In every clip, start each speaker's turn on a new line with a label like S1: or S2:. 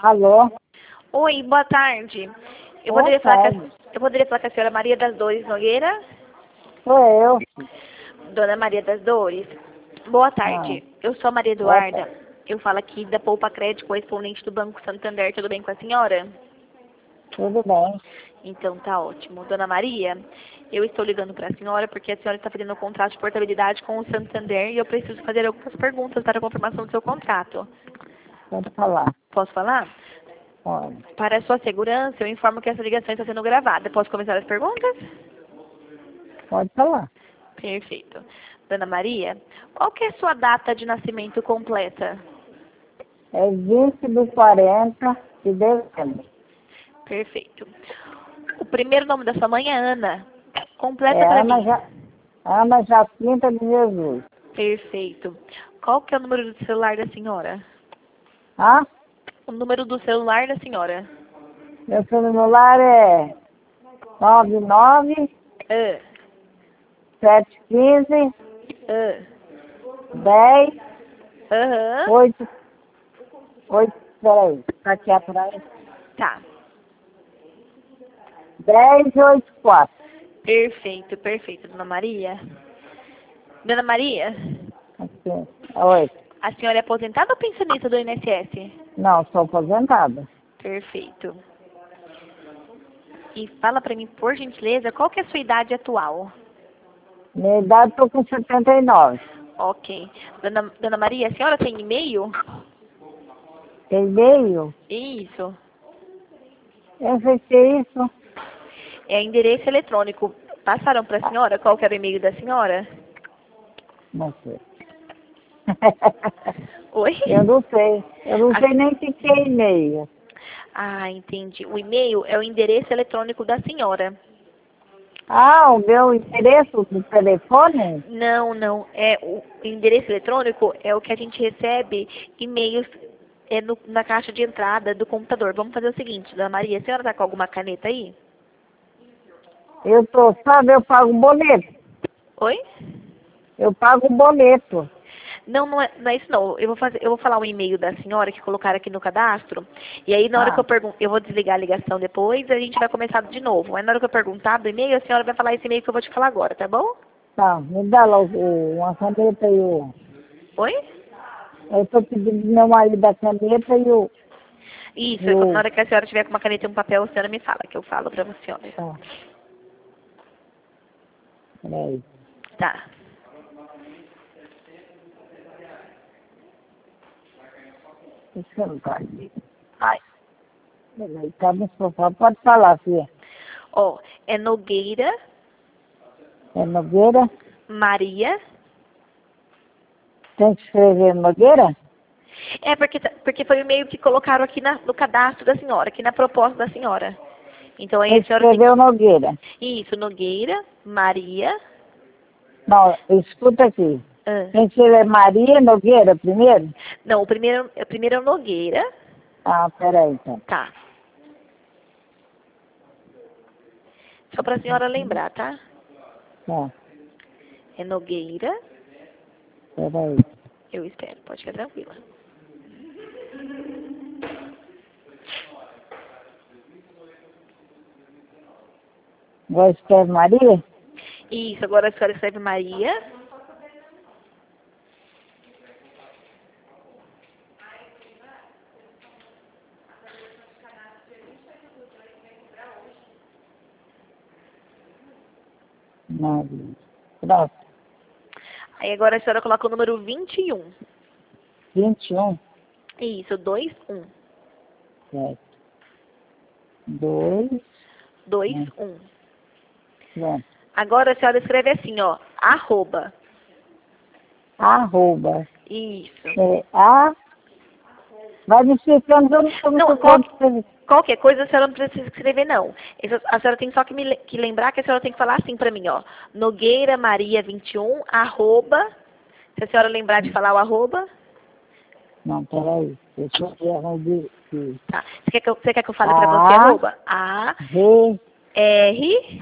S1: Alô?
S2: Oi, boa tarde. Eu
S1: Boa
S2: poderia falar com
S1: tarde.
S2: eu poderia falar com a senhora Maria das Dores Nogueira?
S1: Sou eu.
S2: Dona Maria das Dores. Boa
S1: Ah,
S2: tarde. Eu sou a Maria
S1: boa
S2: Eduarda.
S1: tarde.
S2: Eu falo aqui da Poupa Crédito, correspondente do Banco Santander. Tudo bem com a senhora?
S1: Tudo bem?
S2: Então tá ótimo. Dona Maria, eu estou ligando para a senhora porque a senhora está fazendo um contrato de portabilidade com o Santander e eu preciso fazer algumas perguntas para a confirmação do seu contrato.
S1: Pode falar.
S2: Posso falar?
S1: Pode.
S2: Para a sua segurança, eu informo que essa ligação está sendo gravada. Posso começar as perguntas?
S1: Pode falar.
S2: Perfeito. Dona Maria, qual que é a sua data de nascimento completa?
S1: É 20/40 de dezembro.
S2: Perfeito. O primeiro nome da sua mãe é Ana.
S1: É
S2: Completa para mim.
S1: Ana Jacinta de Jesus.
S2: Perfeito. Qual que é o número do celular da senhora?
S1: Ah,
S2: O número do celular da senhora.
S1: meu celular é 99
S2: Ah,
S1: 715
S2: ah,
S1: 10
S2: aham.
S1: 8 peraí, tá aqui atrás.
S2: Tá.
S1: 1084.
S2: Perfeito, perfeito, Dona Maria. Dona Maria,
S1: Aqui. Oi.
S2: a senhora é aposentada ou pensionista do INSS?
S1: Não, sou aposentada.
S2: Perfeito. E fala pra mim, por gentileza, qual que é a sua idade atual?
S1: Minha idade, estou com 79.
S2: Ok. Dona Maria, a senhora tem e-mail?
S1: E-mail?
S2: Isso.
S1: Eu sei que é isso.
S2: É endereço eletrônico. Passaram para a senhora qual que era o e-mail da senhora?
S1: Não sei.
S2: Oi?
S1: Eu não sei. Eu não sei
S2: A-
S1: nem o que é e-mail.
S2: Ah, entendi. O e-mail é o endereço eletrônico da senhora.
S1: Ah, o meu endereço do telefone?
S2: Não, não. É o endereço eletrônico é o que a gente recebe e-mails na caixa de entrada do computador. Vamos fazer o seguinte, Dona Maria, a senhora está com alguma caneta aí?
S1: Sabe, eu pago boleto.
S2: Oi?
S1: Eu pago boleto.
S2: Não, não é isso não. Eu vou falar o e-mail da senhora que colocaram aqui no cadastro. E aí na hora que eu
S1: Ah,
S2: pergunto, eu vou desligar a ligação depois e a gente vai começar de novo. Aí na hora que eu perguntar do e-mail, a senhora vai falar esse e-mail que eu vou te falar agora, tá bom?
S1: tá. Me dá lá uma caneta e o...
S2: Oi?
S1: Eu estou pedindo do meu marido a caneta e o...
S2: Isso,
S1: E
S2: na
S1: o...
S2: hora que a senhora tiver com uma caneta e um papel, a senhora me fala, que eu falo pra senhora.
S1: Tá. Peraí.
S2: Tá.
S1: Deixa eu ver aqui. Ai. Peraí, tá no sofá. Pode falar, filha.
S2: Ó, é Nogueira
S1: É Nogueira?
S2: Maria.
S1: Tem que escrever Nogueira?
S2: É porque foi o e-mail que colocaram aqui no cadastro da senhora, aqui na proposta da senhora. Então aí
S1: Tem
S2: a
S1: que
S2: senhora tem
S1: escrever o Nogueira.
S2: isso, Nogueira Maria.
S1: Não, escuta aqui.
S2: Ah.
S1: Tem que escrever Maria Nogueira primeiro?
S2: Não, o primeiro é o Nogueira.
S1: Ah, peraí, então.
S2: Tá. Só pra senhora lembrar, tá?
S1: Tá,
S2: É Nogueira.
S1: peraí.
S2: Eu espero, pode ficar tranquila.
S1: Agora escreve Maria?
S2: Isso, agora a senhora escreve Maria.
S1: Maria. Pronto.
S2: Aí agora a senhora coloca o número 21.
S1: 21.
S2: Isso, 21.
S1: Certo. 2.
S2: 21.
S1: Pronto.
S2: Agora a senhora escreve assim, ó, arroba.
S1: Arroba.
S2: Isso.
S1: É, vai me explicando, eu não estou
S2: Não,
S1: muito claro de escrever.
S2: qualquer coisa a senhora não precisa escrever, não. A senhora tem só que lembrar que a senhora tem que falar assim pra mim, ó. Nogueira Maria 21, arroba. Se a senhora lembrar de falar o arroba.
S1: Não, peraí. Deixa eu ver onde...
S2: Tá. Você quer que eu fale pra você arroba? A,
S1: R,
S2: R,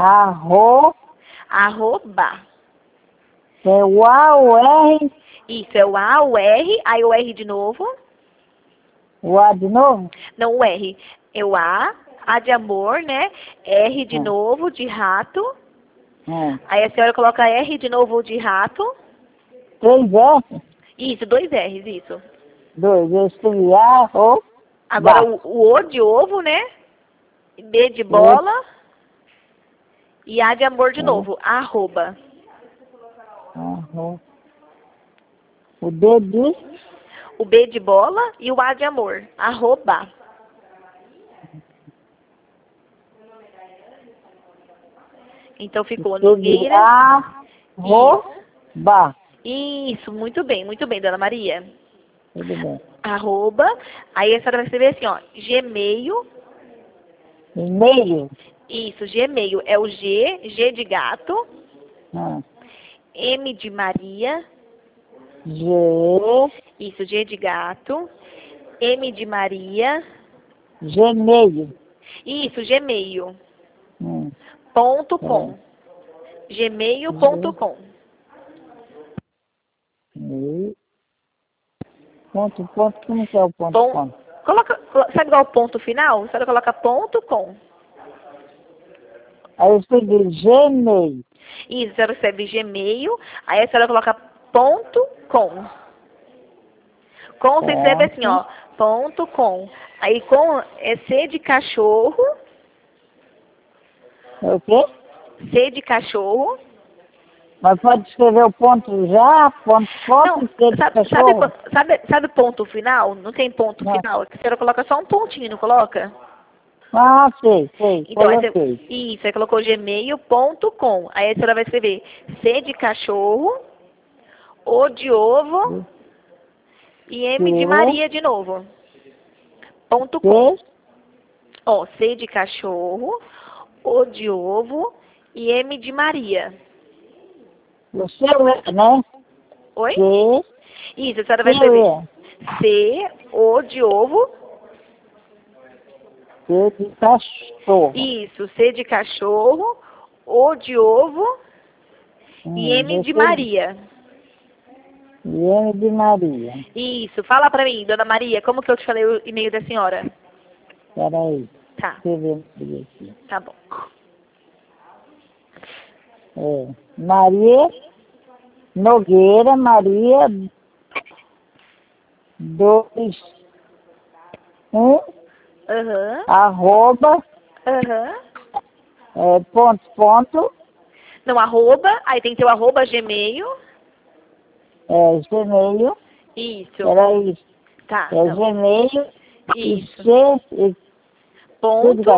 S2: arroba.
S1: é o A, o R,
S2: Isso, é o A, o R, aí o R de novo.
S1: O A de novo?
S2: Não, o R. É o A de amor, né? R de novo, de rato. Aí a senhora coloca R de novo de rato.
S1: 3 R?
S2: Isso, 2 R's, isso.
S1: 2. Eu escrevi A, O,
S2: Agora
S1: Bá.
S2: o de ovo, né? B de bola. E A de amor de novo. Arroba.
S1: Arroba. O D de
S2: O B de bola e o A de amor. Arroba. Então ficou Nogueira.
S1: Arroba.
S2: Isso, muito bem, dona Maria.
S1: Tudo bem.
S2: Arroba. Aí a senhora vai escrever assim, ó. Gmail.
S1: E-mail.
S2: Isso, Gmail. É o G de gato. M de Maria.
S1: G.
S2: Isso, G de gato. M de Maria.
S1: Gmail.
S2: Isso, Gmail. .com. Gmail.com.
S1: Ponto, como que é o ponto, ponto?
S2: Sabe igual o ponto final? A senhora coloca .com.
S1: Aí eu escrevi Gmail.
S2: Isso, a senhora escreve Gmail, aí a senhora coloca .com. Com, você escreve assim, ó, .com. Aí com é C de cachorro.
S1: É o quê?
S2: C de cachorro.
S1: Mas pode escrever o ponto já, ponto,
S2: Não,
S1: C de cachorro.
S2: sabe ponto final? Não tem ponto final. A senhora coloca só um pontinho, não coloca?
S1: Ah, sei.
S2: Então,
S1: Coloquei.
S2: isso, aí colocou gmail.com. Aí a senhora vai escrever C de cachorro, O de ovo e M de Maria de novo. .com. Ó, C de cachorro, O de ovo e M de Maria.
S1: O seu é, né?
S2: Oi?
S1: C.
S2: Isso, a senhora vai escrever C, O de ovo.
S1: C de cachorro.
S2: Isso, C de cachorro, O de ovo e M de Maria.
S1: E M de Maria.
S2: Isso, fala pra mim, dona Maria, como que eu te falei o e-mail da senhora?
S1: Peraí.
S2: Tá.
S1: Escrevendo aqui.
S2: Tá bom.
S1: Maria Nogueira Maria 2 1 arroba ponto
S2: Não, arroba, aí tem que ter o arroba Gmail.
S1: Gmail.
S2: Isso.
S1: Era isso.
S2: Tá.
S1: Gmail.
S2: Isso.
S1: Ponto. De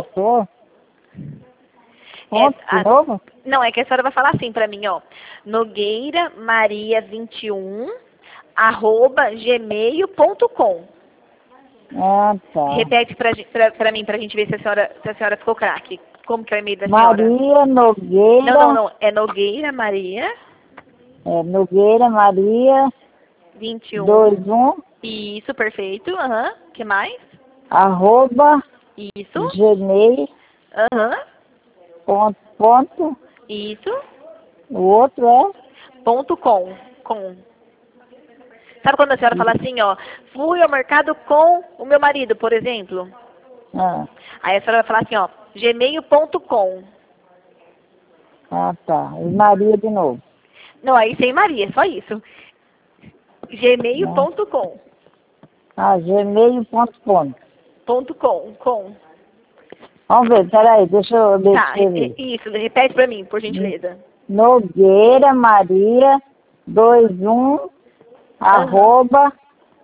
S1: novo?
S2: Não, é que a senhora vai falar assim pra mim, ó. Nogueira Maria 21 arroba gmail.com.
S1: Ah, tá.
S2: Repete pra mim, pra gente ver se a senhora ficou craque. Como que é o e-mail da senhora?
S1: Maria Nogueira.
S2: Não. É Nogueira Maria.
S1: Nogueira Maria
S2: 21.
S1: 21.
S2: Isso, perfeito. Que mais?
S1: Arroba.
S2: Isso.
S1: Gmail. Ponto.
S2: Isso.
S1: O outro é?
S2: .com. Sabe quando a senhora fala assim, ó, fui ao mercado com o meu marido, por exemplo? Aí a senhora vai falar assim, ó, gmail.com.
S1: Ah, tá. E Maria de novo.
S2: Não, aí sem Maria, só isso. gmail.com.
S1: Gmail.com.
S2: .com.
S1: Vamos ver, peraí, deixa eu
S2: escrever. Tá, isso, repete pra mim, por gentileza.
S1: Nogueira Maria 21 arroba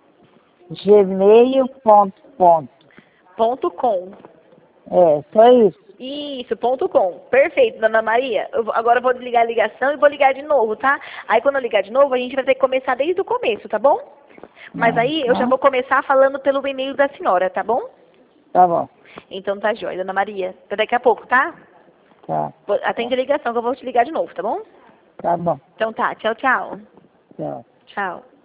S1: gmail.com.
S2: .com.
S1: Só isso.
S2: Isso, .com. Perfeito, dona Maria. Agora eu vou desligar a ligação e vou ligar de novo, tá? Aí quando eu ligar de novo, a gente vai ter que começar desde o começo, tá bom? Mas aí eu já vou começar falando pelo e-mail da senhora, tá bom?
S1: Tá bom.
S2: Então tá jóia, dona Maria. Até daqui a pouco, tá?
S1: Tá.
S2: Atende a ligação que eu vou te ligar de novo, tá bom?
S1: Tá bom.
S2: Então tá, tchau.
S1: Tchau.
S2: Tchau.